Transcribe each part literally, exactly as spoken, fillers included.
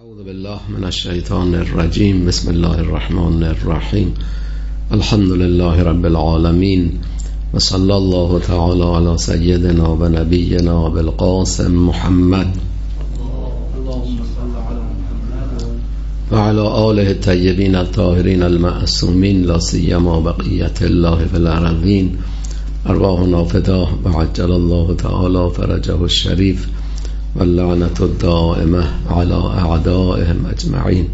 اعوذ بالله من الشیطان الرجیم. بسم الله الرحمن الرحیم. الحمد لله رب العالمین و صلی الله تعالی علی سیدنا و نبینا بالقاسم محمد و علی آله الطیبین الطاهرین المعصومین لا سیما بقیت الله فی الارضین. ارواحنا فداه و عجل الله تعالی فرجه الشریف و اللعنت الدائمه علی اعدائهم اجمعین.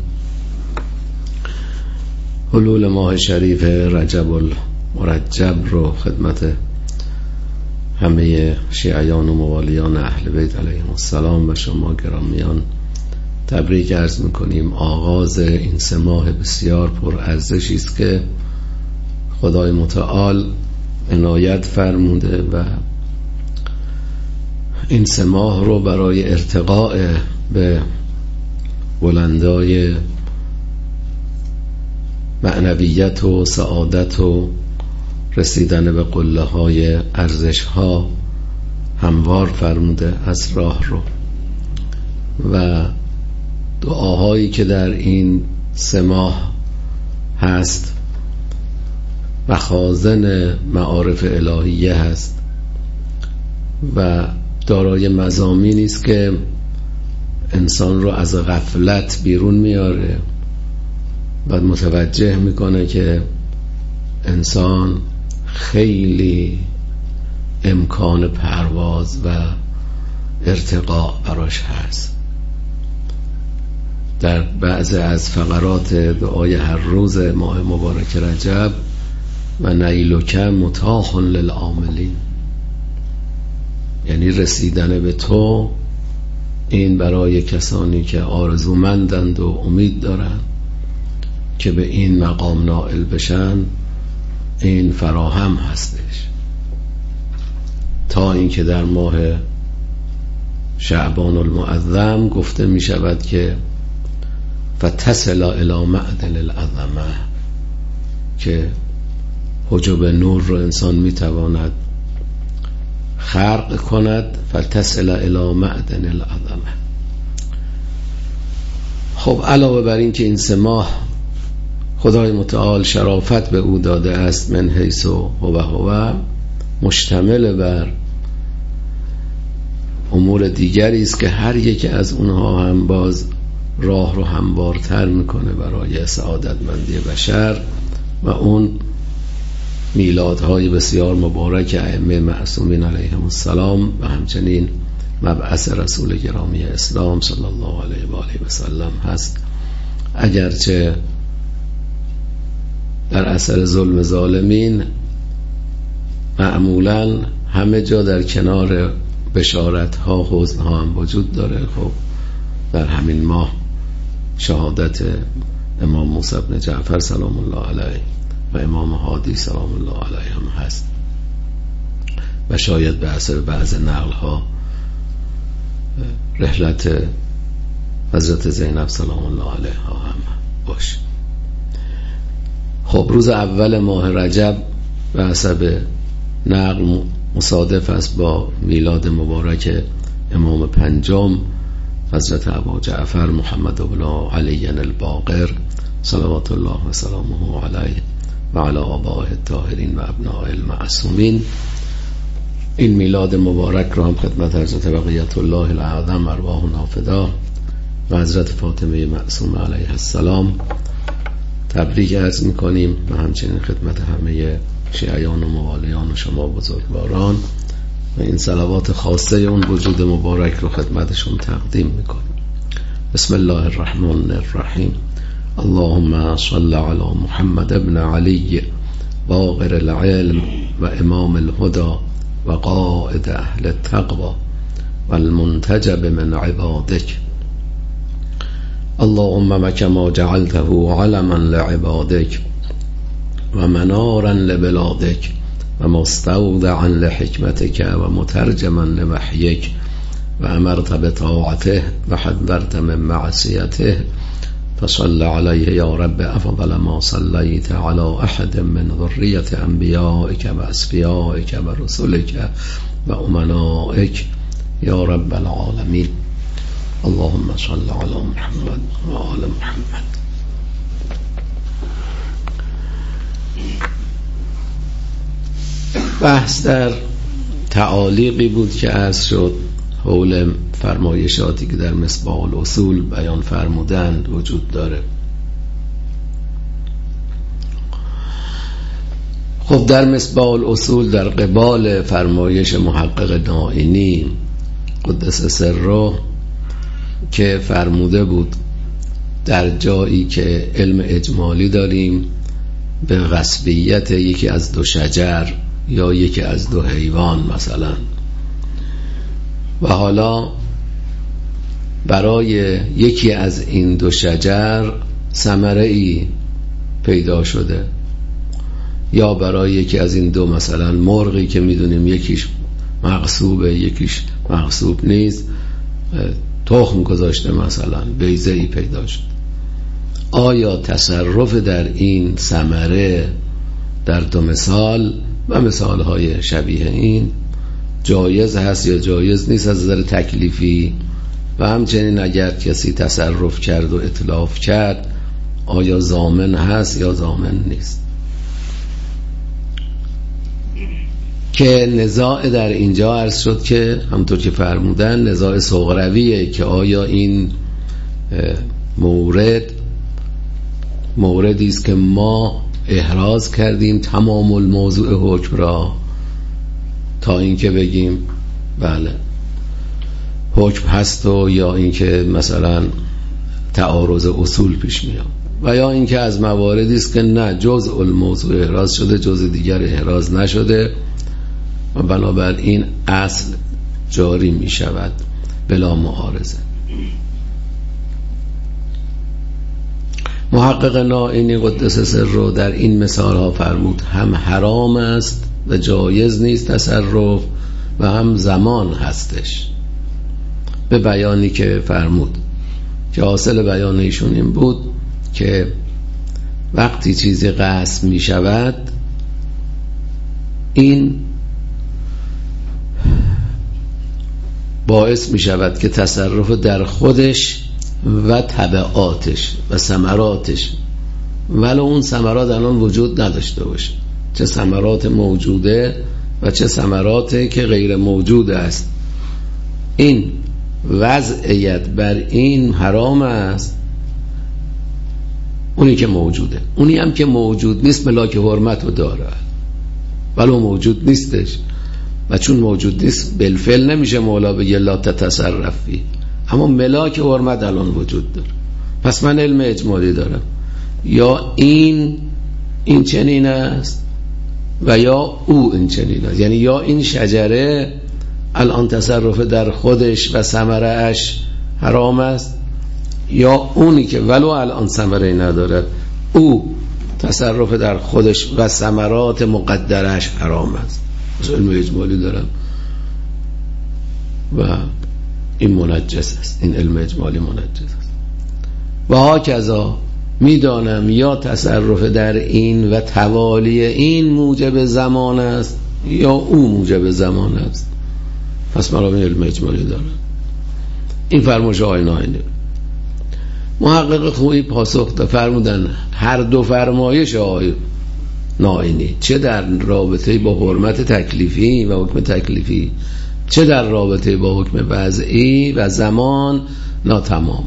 حلول ماه شریف رجب المرجب رو خدمت همه شیعیان و موالیان اهل بیت علیهم السلام و شما گرامیان تبریک عرض میکنیم. آغاز این سه ماه بسیار پر ارزشی است که خدای متعال عنایت فرموده و این سه ماه رو برای ارتقاء به بلندای معنویت و سعادت و رسیدن به قله های ارزش ها هموار فرموده از راه رو و دعاهایی که در این سه ماه هست مخازن معارف الهیه هست و دارای مضامینی است که انسان رو از غفلت بیرون میاره و متوجه میکنه که انسان خیلی امکان پرواز و ارتقاء براش هست. در بعض از فقرات دعای هر روز ماه مبارک رجب و نیلک متاح للعاملین، یعنی رسیدن به تو این برای کسانی که آرزومندند و امید دارند که به این مقام نائل بشن این فراهم هستش. تا اینکه در ماه شعبان المعظم گفته می شود که فتصل الی معدن العظمه، که حجب نور رو انسان می تواند خرق کند. فتصل الی معدن العظمه. خب علاوه بر این که این سه ماه خدای متعال شرافت به او داده است من حیث هو هو، مشتمل بر امور دیگری است که هر یکی از اونها هم باز راه رو هموارتر میکنه برای سعادتمندی بشر و اون میلادهای بسیار مبارک ائمه معصومین علیهم السلام و همچنین مبعث رسول گرامی اسلام صلی الله علیه و آله و سلم هست. اگرچه در اثر ظلم ظالمین معمولا همه جا در کنار بشارت ها حزن ها هم وجود داره. خب در همین ماه شهادت امام موسی بن جعفر سلام الله علیه و امام هادی سلام الله علیه هم هست و شاید به اثر بعض نقل ها رحلت حضرت زینب سلام الله علیها هم باشه. خب روز اول ماه رجب به حسب نقل مصادف است با میلاد مبارک امام پنجم حضرت ابا جعفر محمد بن علی الباقر صلوات الله و سلامه علیه و علی آبائه الطاهرین و ابناء المعصومین. این میلاد مبارک رو هم خدمت حضرت بقیت الله الاعظم ارواحنا فداه و حضرت فاطمه معصومه علیها السلام تبریک عرض میکنیم و همچنین خدمت همه شیعیان و موالیان و شما بزرگواران و این صلوات خاصه اون وجود مبارک رو خدمتشون تقدیم میکنیم. بسم الله الرحمن الرحیم. اللهم صل علی محمد ابن علی باقر العلم و امام الهدى و قائد اهل التقوى و المنتجب من عبادک. اللهم وكما جعلته علما لعبادك ومنارا لبلادك ومستودعا لحكمتك ومترجما لوحيك وأمرت بطاعته وحذرت من معصيته فصل عليه يا رب أفضل ما صليت على أحد من ذرية أنبيائك وأصفيائك ورسلك وأمنائك يا رب العالمين. اللهم صل على محمد بحث در تعالیقی بود که عرض شد حول فرمایشاتی که در مصباح الاصول بیان فرمودند وجود داره. خب در مصباح الاصول در قبال فرمایش محقق نائینی قدس سره که فرموده بود در جایی که علم اجمالی داریم به غصبیت یکی از دو شجر یا یکی از دو حیوان مثلا، و حالا برای یکی از این دو شجر ثمره ای پیدا شده، یا برای یکی از این دو مثلا مرغی که میدونیم یکیش مغصوبه یکیش مغصوب نیست تخم گذاشته مثلا بیضه ای پیدا شد. آیا تصرف در این ثمره در دو مثال و مثالهای شبیه این جایز هست یا جایز نیست از نظر تکلیفی؟ و همچنین اگر کسی تصرف کرد و اتلاف کرد آیا ضامن هست یا ضامن نیست؟ که نزاع در اینجا عرض شد که همطور که فرمودن نزاع صغرویه که آیا این مورد موردی است که ما احراز کردیم تمام الموضوع حکم را تا اینکه بگیم بله حکم هست، و یا اینکه مثلا تعارض اصول پیش میاد، و یا اینکه از مواردی است که نه جزء الموضوع احراز شده جزء دیگر احراز نشده و بنابراین اصل جاری می شود بلا معارضه. محقق نائینی قدس سره در این مثال ها فرمود هم حرام است و جایز نیست تصرف و هم زمان هستش، به بیانی که فرمود که حاصل بیان ایشون این بود که وقتی چیزی غصب می شود این باعث می شود که تصرف در خودش و تبعاتش و ثمراتش ولو اون ثمرات الان وجود نداشته باشه، چه ثمرات موجوده و چه ثمراتی که غیر موجوده است، این وضعیت بر این حرام است. اونی که موجوده، اونی هم که موجود نیست ملاک حرمت رو داره ولو موجود نیستش، و چون موجود نیست بالفعل نمیشه مولا بگه لا تتصرفی، اما ملاک حرمت الان وجود داره. پس من علم اجمالی دارم یا این این چنین است و یا او این چنین است، یعنی یا این شجره الان تصرف در خودش و ثمره اش حرام است، یا اونی که ولو الان ثمره نداره او تصرف در خودش و ثمرات مقدرش حرام است. پس علم اجمالی دارم و این منجس است، این علم اجمالی منجس است. و ها کذا میدانم یا تصرف در این و توالی این موجب زمان است یا او موجب زمان است. پس من علم اجمالی دارم. این فرمایش آقای نائینی. محقق خویی پاسخ داد فرمودن هر دو فرمایش آقای نائینی چه در رابطه با حرمت تکلیفی و حکم تکلیفی چه در رابطه با حکم وضعی و زمان ناتمام.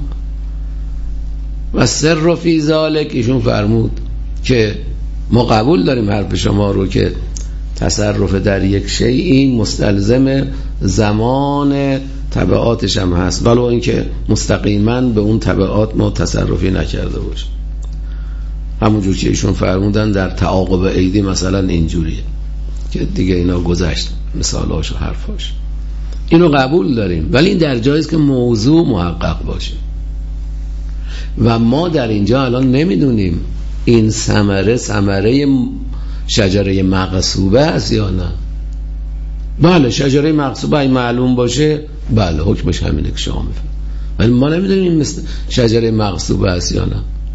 و سر فی ذالک ایشون فرمود که ما قبول داریم حرف شما رو که تصرف در یک شیء این مستلزم زمان تبعاتش هم هست، ولو اینکه مستقیما به اون تبعات ما تصرفی نکرده باشیم. همونجور که ایشون فرمودن در تعاقب عیدی مثلا اینجوریه که دیگه اینا گذشت مثالاش و حرفاش، اینو قبول داریم، ولی این در جاییست که موضوع محقق باشه و ما در اینجا الان نمیدونیم این ثمره ثمره شجره مغصوبه است یا نه. بله شجره مغصوبه این معلوم باشه بله حکمش همینه که شما میفهم، ولی ما نمیدونیم این مثل شجره مغصوبه است یا نه،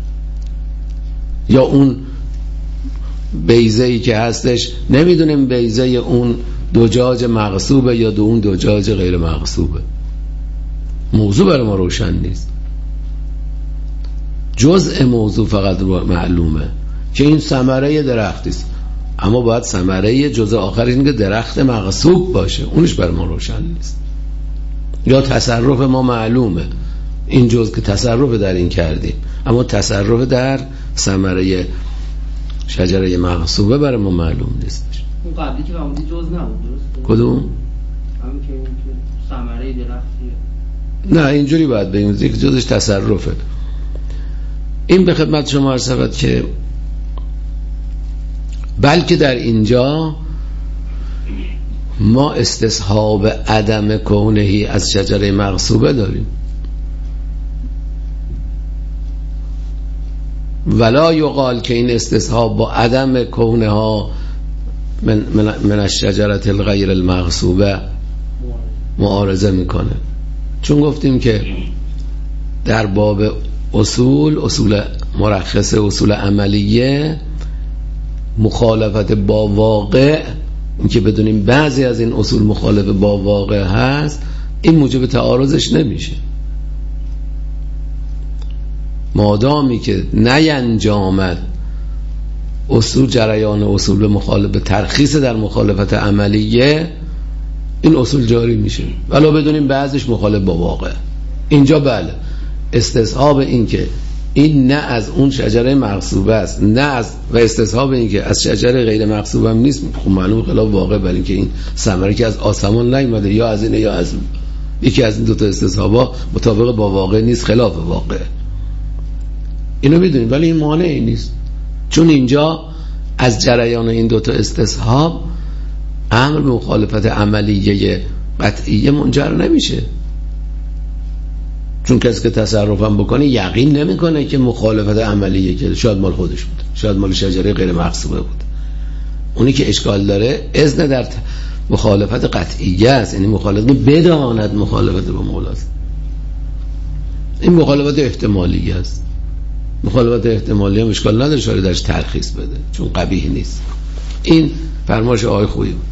یا اون بیضه‌ای که هستش نمیدونیم بیضه اون دجاج مغصوبه یا دو اون دجاج غیر مغصوبه. موضوع برای ما روشن نیست، جزء موضوع فقط معلومه که این ثمره درختی است. اما باید ثمره جزء آخر این که درخت مغصوب باشه، اونش بر ما روشن نیست. یا تصرف ما معلومه، این جزء که تصرف در این کردیم، اما تصرف در ثمره شجره مغصوبه برای ما معلوم نیستش. اون قبلی که فرمودی جزء نبود، درسته؟ کدوم؟ همین که ثمره درختیه. نه اینجوری باید بگیم که جزش تصرفه. این به خدمت شما عرض شود که بلکه در اینجا ما استصحاب عدم کونهی از شجره مغصوبه داریم. ولا یقال که این استصحاب با عدم کونها من, من, من الشجرة الغیر المغصوبه معارضه میکنه، چون گفتیم که در باب اصول اصول مرخصه اصول عملیه مخالفت با واقع، این که بدونیم بعضی از این اصول مخالف با واقع هست، این موجب تعارضش نمیشه. مادامی که نینجامد اصول جریان اصول مخالف ترخیص در مخالفت عملیه، این اصول جاری میشه ولی بدونیم بعضیش مخالف با واقع. اینجا بله استصحاب این که این نه از اون شجره مغصوبه است، نه از و استصحاب این که از شجره غیر مغصوبه هم نیست، خب معلوم خلاف واقع، برای اینکه این ثمره که از آسمان نیومده، یا از اینه یا از اون. یکی از این دو تا استصحابا مطابق با واقع نیست، خلاف واقع. اینو میدونیم ولی این مانعی نیست، چون اینجا از جریان این دو تا استصحاب امر به مخالفت عملیه قطعیه منجر نمیشه، چون کسی که تصرفم بکنه یقین نمیکنه که مخالفت عملیه که شاید مال خودش بود، شاید مال شجره غیر مغصوبه بود. اونی که اشکال داره اذن در مخالفت قطعیه است، یعنی مخالفت بداند مخالفت با مولاست. این مخالفت احتمالی است. مخالفت احتمالی هم اشکال نداره شاید درش ترخیص بده، چون قبیح نیست. این فرمایش آقای خویی بود.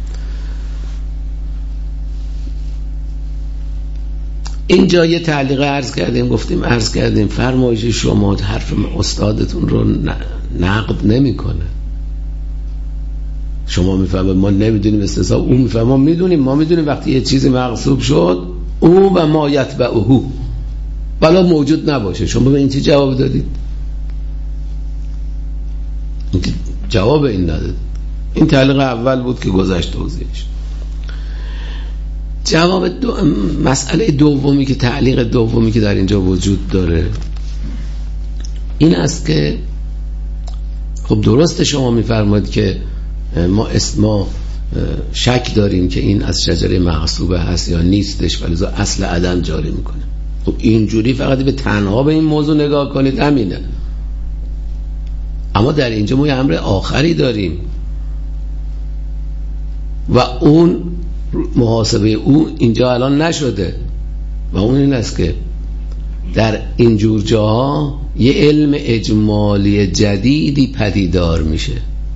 اینجا یه تعلیق عرض کردیم، گفتیم عرض کردیم فرمایش شما حرف استادتون رو نقد نمیکنه. شما میفهمید ما نمیدونیم استصحاب، اون میفهمه ما میدونیم، ما میدونیم وقتی یه چیزی مغصوب شد او و ما یتبعه بلا موجود نباشه. شما به این چی جواب دادید؟ جواب این نداد. این تعلیق اول بود که گذشت توضیحش. جواب دو... مسئله دومی که تعلیق دومی که در اینجا وجود داره این است که خب درسته شما میفرمایید که ما اسما شک داریم که این از شجره مغصوبه هست یا نیستش، ولی اصل عدم جاری میکنه. خب اینجوری فقط به تنها به این موضوع نگاه کنید همینه. اما در اینجا ما یه امر آخری داریم و اون محاسبه او اینجا الان نشده و اون این است که در اینجور جاها یه علم اجمالی جدیدی پدیدار میشه.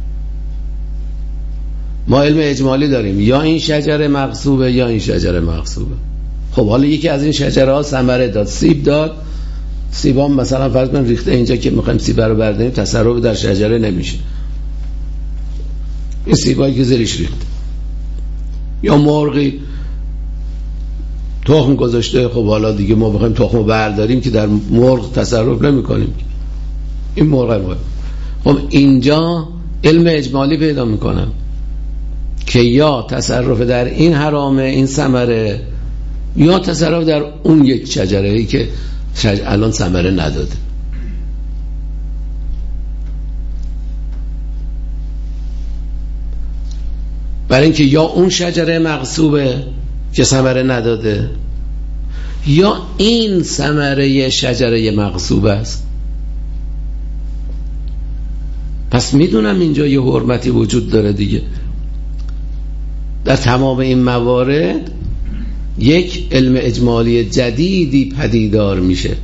ما علم اجمالی داریم، یا این شجره مغصوبه یا این شجره مغصوبه. خب حالا یکی از این شجره ها ثمره داد، سیب داد، سیب هم مثلا فرض کن ریخته اینجا که میخوایم سیب رو برداریم، تصرف در شجره نمیشه. این سیبایی که زیرش ریخته، یا مرغی تخم گذاشته، خب حالا دیگه ما بخوایم تخم برداریم که در مرغ تصرف نمی کنیم، این مرغ رو. خب اینجا علم اجمالی پیدا میکنم که یا تصرف در این حرامه، این ثمره، یا تصرف در اون یک شجره‌ای که شج... الان ثمره نداده. برای اینکه یا اون شجره مغصوبه که ثمره نداده، یا این ثمره شجره مغصوبه است. پس میدونم اینجا یه حرمتی وجود داره دیگه. در تمام این موارد یک علم اجمالی جدیدی پدیدار میشه،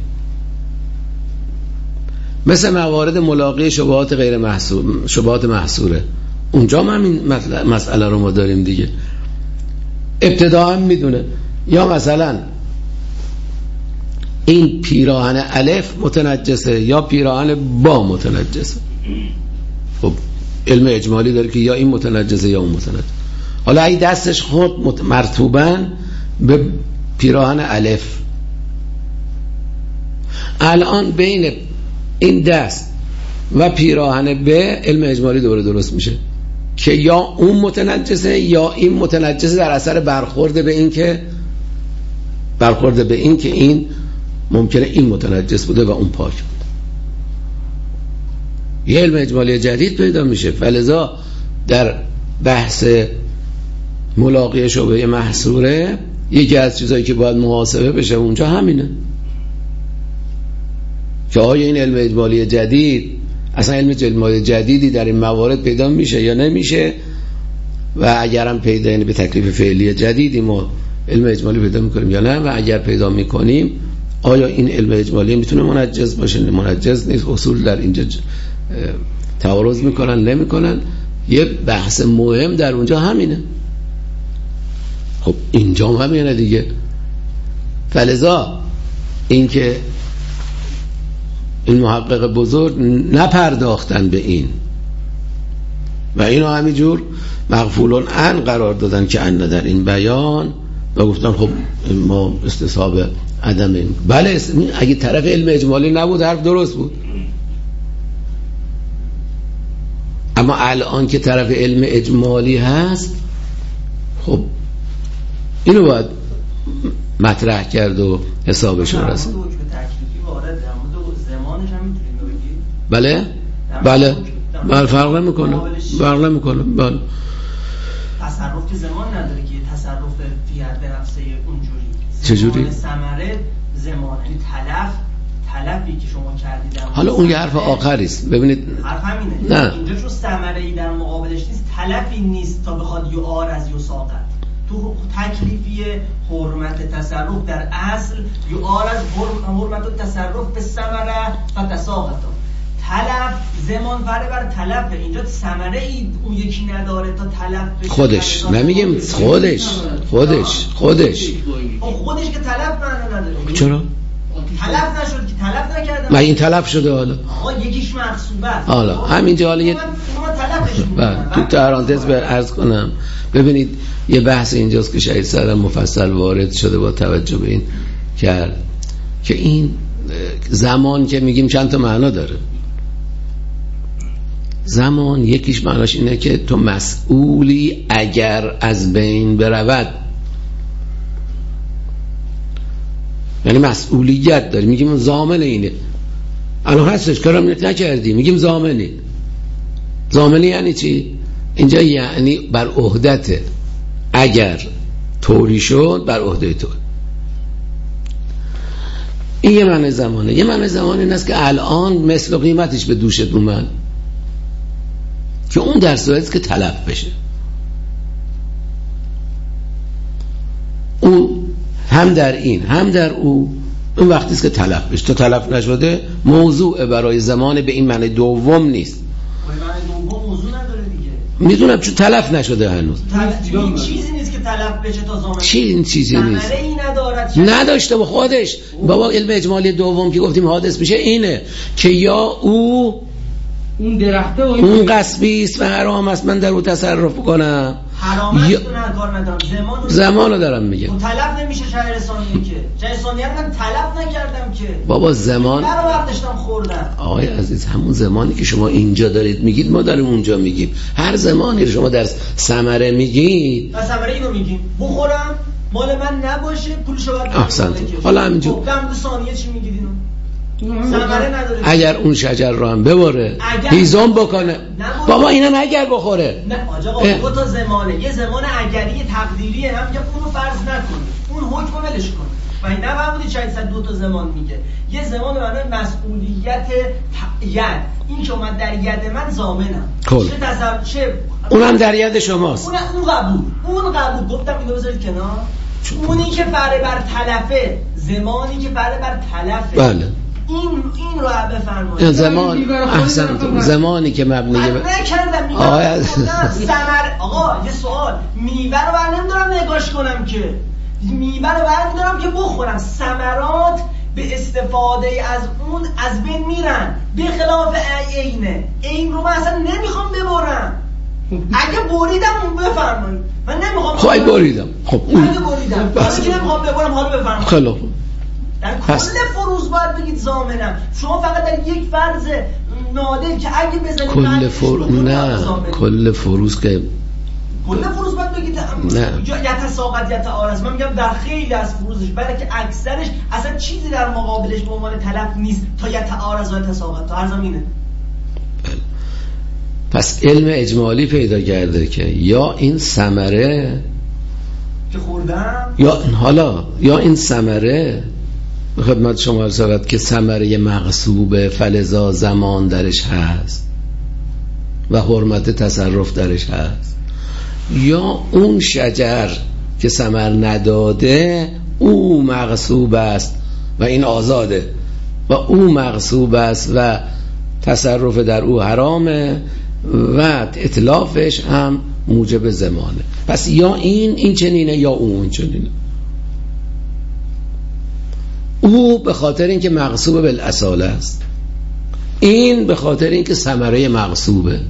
مثل موارد ملاقی شبهات غیر محصور، شبهات محصوره. اونجا هم این مسئله رو ما داریم دیگه. ابتدا هم میدونه، یا مثلا این پیراهن الف متنجسه یا پیراهن با متنجسه. خب علم اجمالی داره که یا این متنجسه یا اون متنجس. حالا اگه دستش خود مرطوبن به پیراهن الف، الان بین این دست و پیراهن ب علم اجمالی دوباره درست میشه که یا اون متنجسه یا این متنجسه در اثر برخورد به این که برخورد به این که این ممکنه این متنجس بوده و اون پاک بوده. یه علم اجمالی جدید پیدا میشه. فلذا در بحث ملاقی شبهه محصوره یکی از چیزایی که باید محاسبه بشه اونجا همینه که آیا این علم اجمالی جدید اصلا علم اجمالی جدیدی در این موارد پیدا میشه یا نمیشه، و اگرم پیدا، یعنی به تکلیف فعلی جدیدی ما علم اجمالی پیدا میکنیم یا نه، و اگر پیدا میکنیم آیا این علم اجمالی میتونه منجز باشه منجز نیست. اصول در اینجا تعارض میکنن نمیکنن. یه بحث مهم در اونجا همینه. خب اینجا هم همینه دیگه. فلذا اینکه این محقق بزرگ نپرداختن به این و اینو همینجور مغفولون ان قرار دادن که ان در این بیان و گفتن خب ما استصحاب عدم این. بله اگه طرف علم اجمالی نبود حرف درست بود، اما الان که طرف علم اجمالی هست خب اینو باید مطرح کرد و حسابش رو رسید. بله بله بله فرق نمیکنه فرق نمیکنه بله. تصرف که زمان نداره که تصرف فیات به نفسه اونجوری. چجوری؟ ثمره زمان، یعنی تلف تلفی که شما کردید. حالا اون یه حرف آخری است. ببینید حرف همینه. نه. اینجا چون ثمره‌ای در مقابلش نیست، تلفی نیست تا بخواد یعار از یساقت. تو تکلیفی حرمت تصرف در اصل یعار از حرمت تصرف به ثمره و تساقط. تلف زمان فره بر تلفه. اینجا ثمره ای اون یکی نداره تا تلف بشه. خودش نمیگیم خودش خودش خودش خودش که تلف معنی نداره. چرا؟ تلف نشد که تلف نکردم. من این تلف شده حالا. آقا یکیش مقصوبه. حالا همینجا حالا یه بعد تو پرانتز به عرض کنم. ببینید یه بحث اینجاست که شهید صدر مفصل وارد شده با توجه به این کرد که این زمان که میگیم چند تا معنا داره. زمان یکیش معناش اینه که تو مسئولی اگر از بین برود، یعنی مسئولیت داری. میگیم ضامن اینه، الان هستش کارم نکردی میگیم ضامنی. ضامنی یعنی چی؟ اینجا یعنی بر عهدته، اگر طوری شد بر عهده تو. این یه معنی زمانه. یه معنی زمانه این است که الان مثل قیمتش به دوشت اومد، که اون در صورتی که تلف بشه. اون هم در این هم در او اون وقتی است که تلف بشه. تا تلف نشده موضوع برای زمان به این معنی دوم نیست. معنی دوم موضوع نداره دیگه. میدونم چون تلف نشده هنوز. این چیزی نیست که تلف بشه تا زمان. چی این چیزی نیست؟ ثمره ای ندارد. نداشته با خودش. بابا علم اجمالی دوم که گفتیم حادث میشه اینه که یا او اون درخته و اون غصبی است و حرام است من در او تصرف کنم. حرام است یا... نه کار ندارم. زمان رو زمانو دارم میگم. تلف نمیشه شهر ثانیه که. شهر ثانیه من تلف نکردم که. بابا زمان من رو وقت داشتم خوردم. آقای عزیز همون زمانی که شما اینجا دارید میگید ما داریم اونجا میگیم. هر زمانی رو شما در ثمره میگید. و ثمره اینو میگیم. بخورم مال من نباشه پولشو بعد احسنت. حالا همینجور. گفتم ثانیه چی میگید اینو؟ اگر اون شجر رو هم بباره هیزم بکنه بابا اینا اگر بخوره نه آقا دو تا زمانه. یه زمان اگری تقدیریه، هم که اونو فرض نکنی اون حکم ولش کن. و این نفهمونید شاید صد دو تا زمان میگه. یه زمان به معنای مسئولیت ید، این که اومد در ید من ضامنم. چه تصور چه اونم در ید شماست. اون اون قبول اون قبول گفتم اینو بذارید کنار. اونی که فره بر تلفه، زمانی که فره بر تلفه. بله این این رو بفرمایید. زمان احسنتون زمانی که مبنی من نکردم آقا ثمر آقا یه سوال میوه رو بر نمیدارم نگاش کنم که میوه رو بر میدارم که بخورم. ثمرات به استفاده از اون از بین میرن، به خلاف عینه. عین رو من اصلا نمیخوام ببرم. اگه بریدم اون بفرمایید، من نمیخوام. خب اگه بریدم، خب اون اگه بریدم حالا که نمیخوام ببرم، حالا بفرمایید. خیلی در کل فروض باید بگید ضامنم. شما فقط در یک فرض نادر که اگه بزنید کل فروض نه، کل فروض که کل فروض باید بگید یا تساقط یا تعارض. من میگم در خیلی از فروضش، بلکه اکثرش اصلا چیزی در مقابلش به عنوان طلب نیست تا یا تعارض و تساقط. تا ارزم اینه. پس علم اجمالی پیدا کرده که یا این ثمره که خوردم، یا حالا یا این ثمره به خدمت شما عرض شود که ثمره مغصوبه، فلذا زمان درش هست و حرمت تصرف درش هست، یا اون شجر که ثمر نداده او مغصوب است و این آزاده و او مغصوب است و تصرف در او حرامه و اتلافش هم موجب زمانه. پس یا این این چنینه یا اون چنینه. او به خاطر اینکه مغصوب بالاصاله است، این به خاطر اینکه ثمره مغصوبه.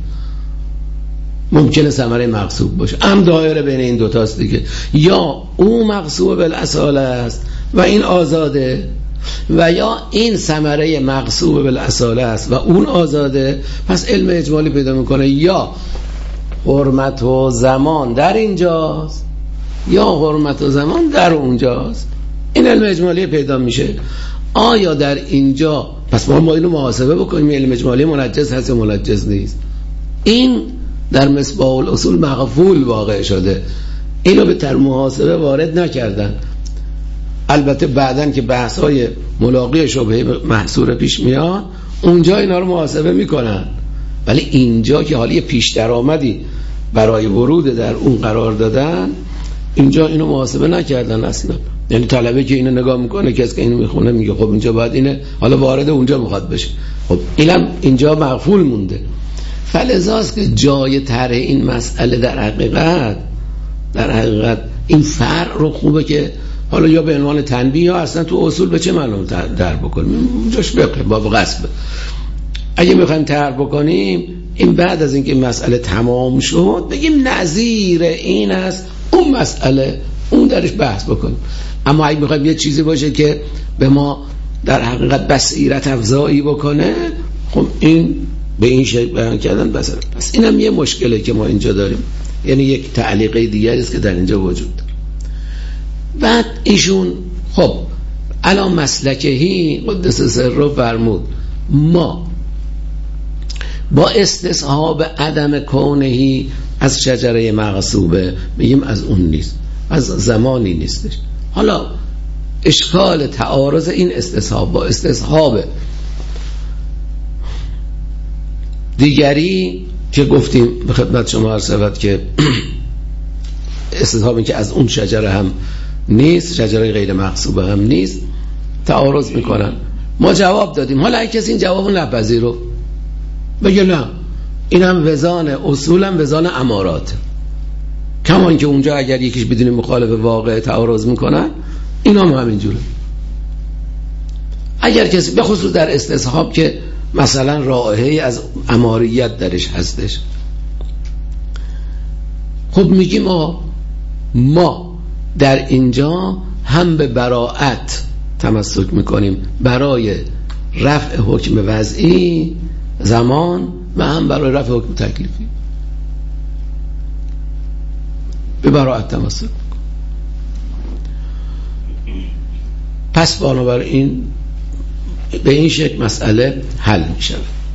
ممکنه ثمره مغصوب باشه، هم دایره بین این دوتاست دیگه. یا او مغصوب بالاصاله است و این آزاده، و یا این ثمره مغصوب بالاصاله است و اون آزاده. پس علم اجمالی پیدا میکنه یا حرمت و زمان در اینجاست یا حرمت و زمان در اونجاست. این علم اجمالی پیدا میشه. آیا در اینجا، پس ما ما اینو محاسبه بکنیم علم اجمالی منجز هست یا منجز نیست. این در مصباح الاصول مغفول واقع شده، اینو به تر محاسبه وارد نکردن. البته بعدن که بحث‌های ملاقی شبهه محصور پیش میاد اونجا اینا رو محاسبه میکنن، ولی اینجا که حالی پیش درآمدی برای ورود در اون قرار دادن، اینجا اینو محاسبه نکردن اصلا. یعنی طلبه که اینو نگاه میکنه، کسی که اینو میخونه میگه خب اینجا باید اینه، حالا وارد اونجا میخواد بشه، خب اینم اینجا مغفول مونده. فلذاست که جای طرح این مسئله در حقیقت در حقیقت این فرق رو خوبه که حالا یا به عنوان تنبیه یا اصلا تو اصول به چه معلوم در بکنیم، اونجاش بقیم باب غصب. اگه میخوایم طرح بکنیم این بعد از اینکه مسئله تمام شد بگیم نظیر این است اون مسئله، اون درش بحث بکنیم. اما اگه میخوایم یه چیزی باشه که به ما در حقیقت بصیرت افزایی بکنه، خب این به این شکل بیان کردن بس. پس اینم یه مشکله که ما اینجا داریم، یعنی یک تعلیقه دیگری است که در اینجا وجود داره. بعد ایشون خب الان مسلکهی قدس سره فرمود ما با استصحاب عدم کونهی از شجره مغصوبه میگیم از اون نیست، از زمانی نیستش. حالا اشکال تعارض این استصحاب با استصحاب دیگری که گفتیم به خدمت شما عرض شود که استصحابی که از اون شجره هم نیست، شجره غیر مغصوبه هم نیست، تعارض میکنن. ما جواب دادیم. حالا اگه کسی این جوابو نپذیره بگه نه این هم وزان اصول هم وزان امارات، کمان که اونجا اگر یکیش بدون مخالف واقع تعارض میکنن اینا هم همینجوره. اگر کسی به خصوص در استصحاب که مثلا رائحه از اماریت درش هستش، خب میگیم ما ما در اینجا هم به براءت تمسک میکنیم برای رفع حکم وضعی زمان و هم برای رفع حکم تکلیفی، به براءت تمسک میکنیم. پس بنابراین به این شکل مسئله حل میشه.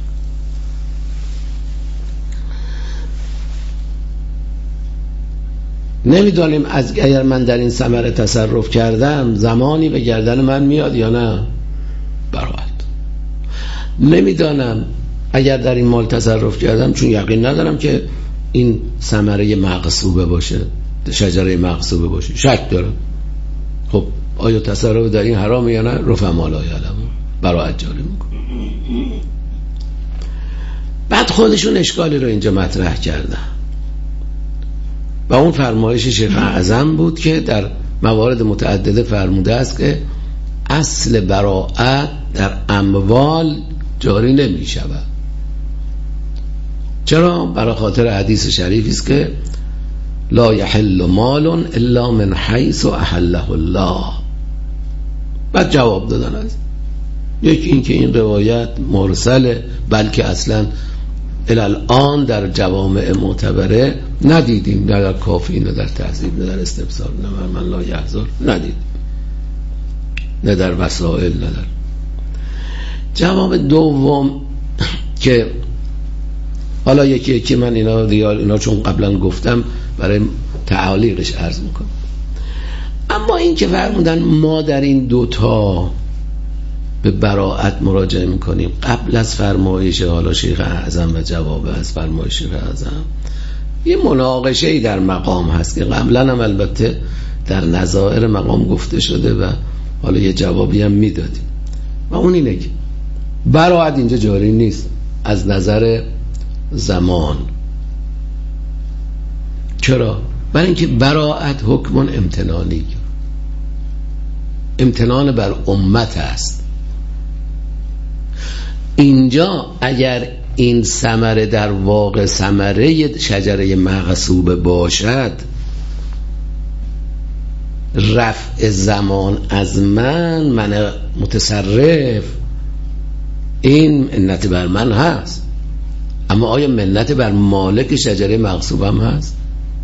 نمیدانیم از اگر من در این ثمره تصرف کردم زمانی به گردن من میاد یا نه، براحت. نمیدانم اگر در این مال تصرف کردم چون یقین ندارم که این ثمره مغصوبه باشه، شجره مغصوبه باشه، شک دارم. خب آیا تصرف در این حرامه یا نه؟ رفع مال آیالم براحت جاری میکنه. بعد خودشون اشکالی رو اینجا مطرح کردن و اون فرمایش شیخ اعظم بود که در موارد متعدده فرموده است که اصل براءت در اموال جاری نمی شود. چرا؟ برای خاطر حدیث شریفی است که لا یحل مال الا من حیث احله الله. بعد جواب دادن است، یکی این که این روایت مرسله، بلکه اصلا الان در جوامع معتبره ندیدیم، نه در کافی، نه در تهذیب، نه در استبصار، نه من لا یحضر ندیدیم، نه در وسائل، نه در. جواب دوم که حالا یکی یکی من اینا دیار اینا چون قبلا گفتم برای تعالیقش عرض میکنم. اما این که فرمودن ما در این دوتا به براءت مراجعه میکنیم قبل از فرمایش حالا شیخ اعظم و جواب از فرمایش شیخ اعظم، یه مناقشه ای در مقام هست که قبلا هم البته در نظائر مقام گفته شده و حالا یه جوابی هم میدادیم و اون اینه که براءت اینجا جاری نیست از نظر زمان. چرا؟ برای اینکه براءت حکم امتنانی، امتنان بر امت است. اینجا اگر این ثمره در واقع ثمره شجره مغصوب باشد، رفع زمان از من من متصرف، این منت بر من هست. اما آیا منت بر مالک شجره مغصوب هم هست؟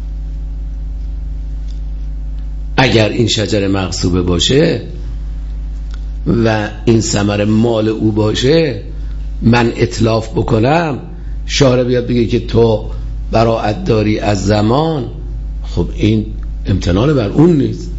اگر این شجره مغصوبه باشه و این ثمره مال او باشه، من اتلاف بکنم، شارع بیاد بگه که تو براءت داری از زمان، خب این امتنان بر اون نیست.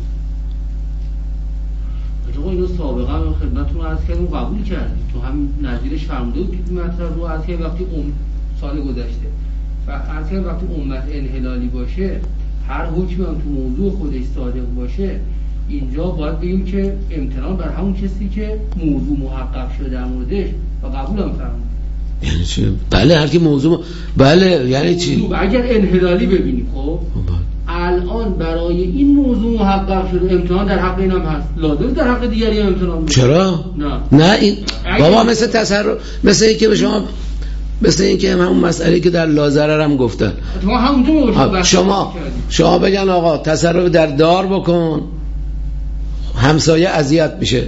آقا اینو سابقا هم خدمتتون عرض کردم قبول کردیم، تو هم نظیرش فرموده بود که مطلب رو از که وقتی ام سال گذشته و از که وقتی امت انحلالی باشه، هر حکمی هم تو موضوع خودش صادق باشه، اینجا باید بگیم که امتنان بر همون کسی که موضوع محقق شده در موردش و قبول هم فرمود. یعنی چی؟ بله هر کی موضوع م... بله یعنی چی؟ اگر انحلالی ببینیم خب الان برای این موضوع محقق شده امتنان در حق اینم هست، لازم در حق دیگری هم امتنان بشه. چرا؟ نه نه این بابا مثل تصرف، مثل این که به شما مثل این که همون مسئله که در لازرر هم گفتن شما شما شما بگن آقا تصرف در دار بکن، همسایه اذیت میشه.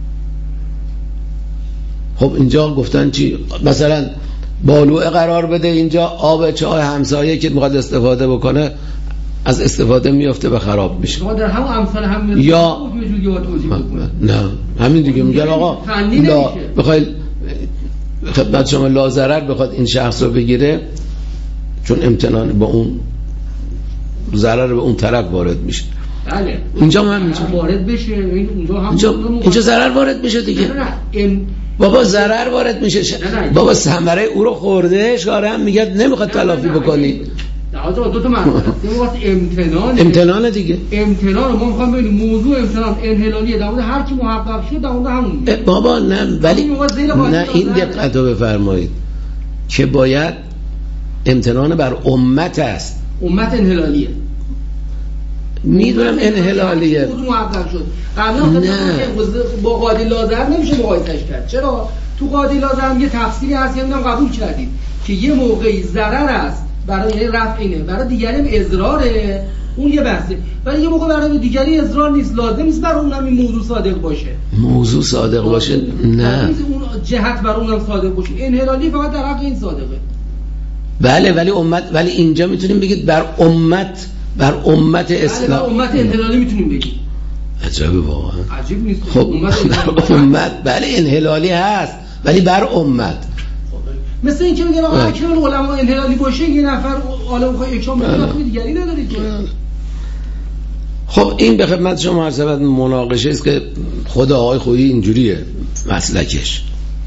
خب اینجا گفتن چی؟ مثلا بالوعه قرار بده اینجا، آب چای همسایه که میخواد استفاده بکنه از استفاده میفته و خراب میشه. شما در همون امثال هم یا نه همین دیگه میگن آقا لا بخوای خدمت شما لازرر بخواد این شخص رو بگیره، چون امتنان با اون ضرر به اون طرف وارد میشه. بله اینجا هم همینجا وارد بشه، اونجا هم اینجا اینجا ضرر وارد میشه دیگه. نه نه ام... بابا ضرر وارد میشه ش... بابا ثمره او رو خورده، شاره هم میگه نمیخواد تلافی بکنی. نه دو تا معنی هست. امتنان امتنان دیگه، امتنان ما میخوام ببینیم موضوع امتنان انحلالیه در مورد هر کی محقق شد در مورد همون. بابا نه ولی نه این دقت رو بفرمایید که باید امتنان بر امت است. امت انحلالیه، میدونم انحلالیه، موضوع محقق شد. قبلا با قاضی لازرر نمیشه مقایسش کرد. چرا؟ تو قاضی لازرر هم یه تفصیلی هست که میگم قبول کردید که یه موقعی ضرر است برای رفع اینه، برای دیگری ازراره، اون یه بحثه، ولی یه موقع برای دیگری ازرار نیست، لازم نیست برای اونم این موضوع صادق باشه. موضوع صادق باشه نه، اون جهت برای اونم صادق باشه. انحلالی فقط در حق این صادقه. بله ولی امت، ولی اینجا میتونیم بگید بر امت، بر امت اسلام. بله بر امت انحلالی میتونیم بگیم. عجبه واقعا. عجیب نیست. خب امت امت بله انحلالی هست ولی بر امت. مثل این که میگن آقا اکرام علما انحلالی باشه، یه نفر عالم خواهی اکرام بکنه دیگری نداری که. خب این به خدمت شما عرض شود مناقشه است که خود آقای خویی اینجوریه مسلکش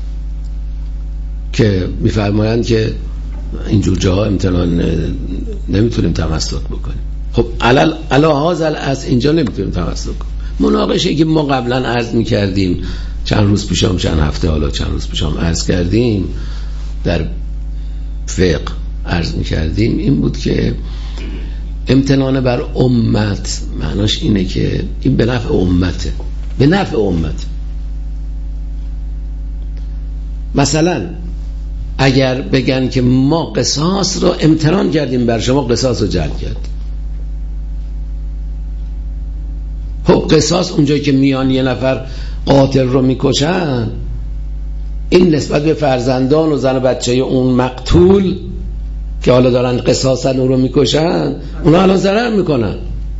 که میفرمایند که اینجور جاها امتنان نمیتونیم تمسک بکنیم. خب علل علاوه از اینجا نمیتونیم تمسک کنیم. مناقشه که ما قبلا عرض میکردیم چند روز پیشام، چند هفته حالا چند روز پیشام عرض کردیم در فقه عرض میکردیم این بود که امتنان بر امت معناش اینه که این به نفع امته، به نفع امت. مثلا اگر بگن که ما قصاص رو امتنان کردیم بر شما، قصاص رو جلب کرد، خب قصاص اونجایی که میان یه نفر قاتل رو میکشن، این نسبت به فرزندان و زن و بچه اون مقتول که حالا دارن قصاصن اون رو میکشن، اونا الان ضرر میکنن.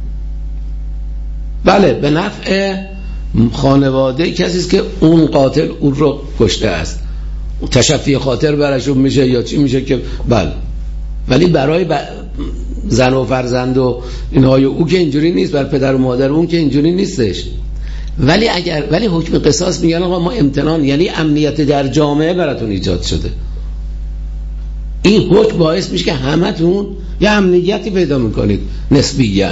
بله به نفع خانواده کسی است که اون قاتل اون رو کشته است، تشفی خاطر برشون میشه یا چی میشه که بله، ولی برای ب... زن و فرزند و اینهای او که اینجوری نیست، بر پدر و مادر اون که اینجوری نیستش. ولی اگر ولی حکم قصاص میگن آقا ما امتنان، یعنی امنیت در جامعه براتون ایجاد شده، این حکم باعث میشه که همتون یه امنیتی پیدا میکنید نسبیاً.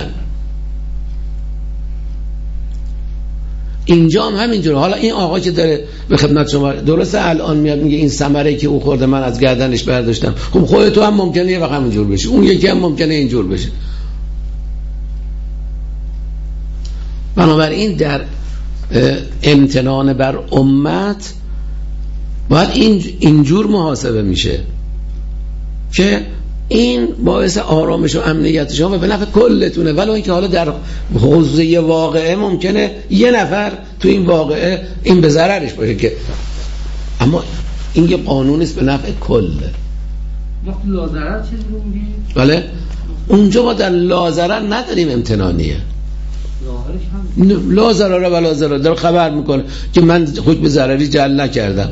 اینجا هم همینجوره. حالا این آقا که داره به خدمت شما، درسته الان میاد میگه این ثمره که او خورده من از گردنش برداشتم، خب خودت تو هم ممکنه یه وقت همینجور بشه، اون یکی هم ممکنه اینجور بشه. بنابراین در امتنان بر امت باید این اینجور محاسبه میشه که این باعث آرامش و امنیت شما و به نفع کلتونه، ولو اینکه حالا در حوزه واقعه ممکنه یه نفر تو این واقعه این به ضررش باشه، که اما این یه قانون است به نفع کله. وقت لازرر چیز رو میگی؟ بله اونجا ما در لازرر نداریم، امتنانیه. لا ضرر ولا ضرر داره خبر میکنه که من حکم ضرری جعل نکردم.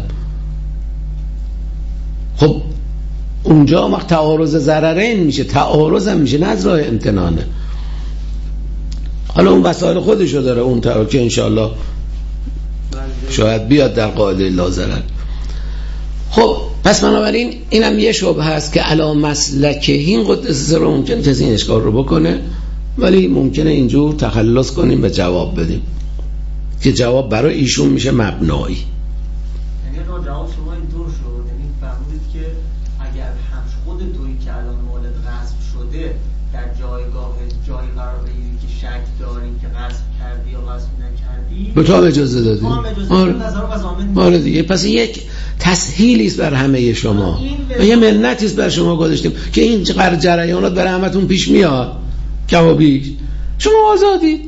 خب اونجا وقت تعارض ضررین میشه، تعارض هم میشه، نه از راه امتنانه. حالا اون وسایل خودشو داره اون تا که انشالله شاید بیاد در قاعده لا ضرر. خب پس بنابراین اینم یه شبهه هست که علا مسلکه این قدس سر ممکن کسی این اشکال رو بکنه، ولی ممکنه اینجور تخلص کنیم و جواب بدیم که جواب برای ایشون میشه مبنایی. یعنی جواب شما اینطور شد، یعنی فرمودید که اگر هم خود تویی که الان مولد غصب شده در جایگاه جایی قرار بگیری که شک داری که غصب کردی یا غصب نکردی، به تو هم اجازه دادی. آره. آره دیگه. پس یک تسهیلی است بر همه شما و یه منتی است بر شما گذاشتیم که این قرار جریانات برای همتون پیش میاد کبابیش، شما آزادید.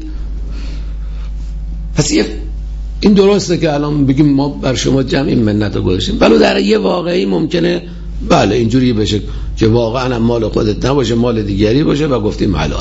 پس این درسته که الان بگیم ما بر شما جمع این منت رو گذاشتیم، ولی در یه واقعی ممکنه بله اینجوری بشه که واقعا مال خودت نباشه، مال دیگری باشه و گفتیم حلاله.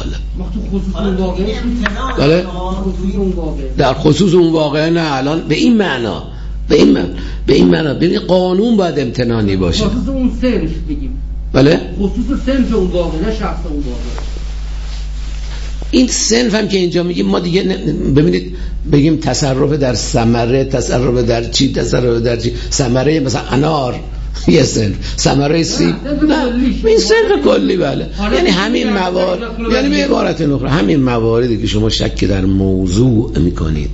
بله در خصوص اون واقعه نه، الان به این معنا به این معنا به این معنا ببین قانون باید امتنانی باشه. خصوص اون صنف بگیم. بله خصوص صنف اون واقعه نه شخص اون واقعه. این صنف هم که اینجا میگیم ما دیگه ببینید بگیم تصرف در ثمره، تصرف در چی، تصرف در چی، ثمره مثلا انار یه صنف، ثمره سیب نه این صنف کلی. بله یعنی همین موارد، یعنی به عبارت اخرى همین مواردی که شما شک در موضوع میکنید،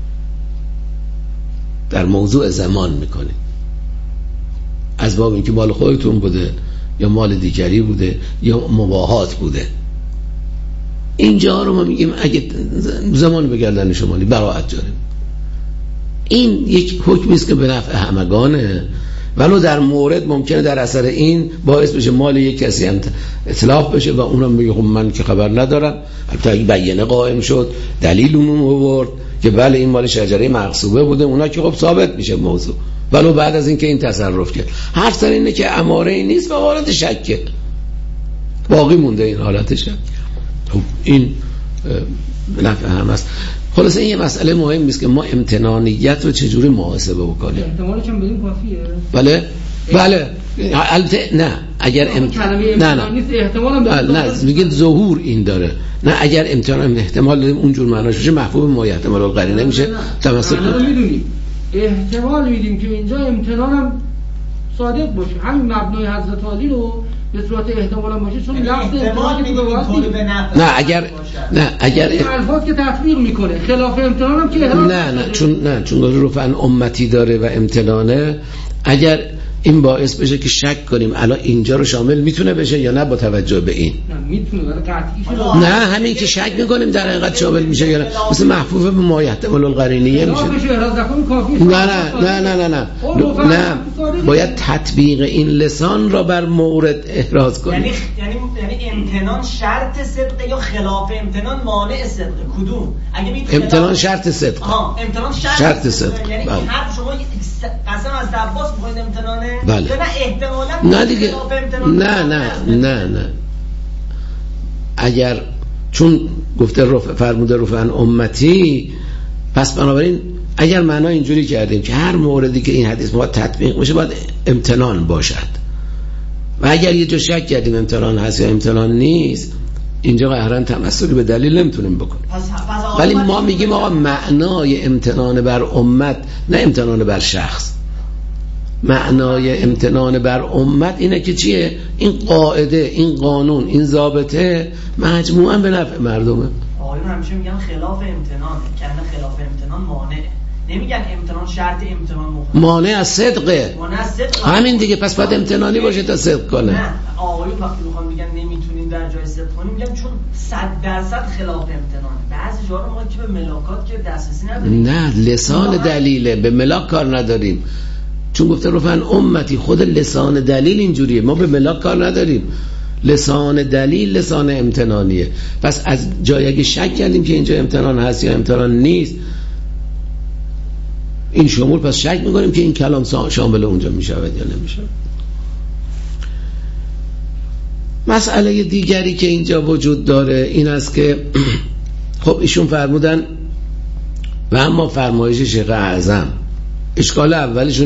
در موضوع زمان میکنید، از باب اینکه مال خودتون بوده یا مال دیگری بوده یا مباهات بوده، اینجا رو ما میگیم اگه زمان به گردن شمالی براعت جاره. این یک حکمی است که به نفع همگانه، ولو در مورد ممکنه در اثر این باعث بشه مال یک کسی هم اطلاف بشه و اونم بگه خب من که خبر ندارم، البته اگه بیانه قائم شد دلیل اون آورد که بله این مال شجره مغصوبه بوده، اونا که خب ثابت میشه موضوع، ولو بعد از اینکه این تصرف کرد. حرف سر اینه که اماره ای نیست و حالت شکه باقی مونده این حالت شک. خب این به نفع هم است. خلاصه این یه مسئله مهم است که ما امتنانیت رو چجوری محاسبه بکنیم. احتمالش هم بدیم کافیه. بله بله البته نه اگر ام... نه نه احتمال هم نه میگید ظهور این داره، نه اگر امتنان احتمال داریم اونجور معناش بشه محفوظ ما احتمال القرینه میشه تمسک میدونیم احتمال میدیم که اینجا امتنان هم صادق باشه، همین مبنای حضرت علی رو به صورت احتمال باشه، چون لفظ احتمال که به نه اگر نه اگر الفاظ که تطبیق میکنه خلاف امتنان هم که نه نه چون نه چون رفعن امتی داره و امتنانه، اگر این باعث بشه که شک کنیم الان اینجا رو شامل میتونه بشه یا نه با توجه به این. نه میتونه ولی قطعی نه همین که شک میکنیم در حقیقت شامل میشه یا نه، مثل محفوظ به ما یحتمل القرینیه میشه. نه نه نه نه نه نه نه باید تطبیق این لسان را بر مورد احراز کنیم. یعنی یعنی یعنی امتنان شرط صدق یا خلاف امتنان مانع صدق؟ کدوم؟ اگه میگید امتنان شرط صدق. آها امتنان شرط, شرط صدق. یعنی بله. حرف شما قسم از عباس میخواید امتنانه؟ بله. نه احتمالاً نه دیگه نه نه نه نه اگر چون گفته رفع فرموده رفعن امتی، پس بنابراین اگر معنا اینجوری کردیم که هر موردی که این حدیث باید تطبیق میشه باید امتنان باشد، و اگر یه جا شک کردیم امتنان هست یا امتنان نیست، اینجا قهرن تمثلی به دلیل نمیتونیم بکنیم. ولی ما میگیم آقا معنای امتنان بر امت نه امتنان بر شخص. معنای امتنان بر امت اینه که چیه؟ این قاعده، این قانون، این ضابطه مجموعاً به نفع مردمه. آقایون همیشه میگن خلاف امتنان، کنه خلاف امتنان مانع، نمیگن امتنان شرط امتنان مخالف. مانع از صدقه. مانع از صدق. همین دیگه، پس باید امتنانی باشه تا صدق کنه. نه آقایون وقتی میخوان میگن نمیتونیم در جای صدق کنیم، میگن چون صد درصد خلاف امتنانه. بعضی جاها ما که به ملاکات که دسترسی نداریم. نه لسان دلیله، به ملاک کار نداریم. چون گفته رفعن امتی، خود لسان دلیل اینجوریه، ما به ملاک کار نداریم. لسان دلیل لسان امتنانیه. پس از جای اگه شک کردیم که اینجا امتنان هست یا امتنان نیست، این شمول پس شک میکنیم که این کلام شامل اونجا میشود یا نمیشود. مسئله دیگری که اینجا وجود داره این است که خب ایشون فرمودن و اما فرمایش شیخ اعظم، اشکال اولشون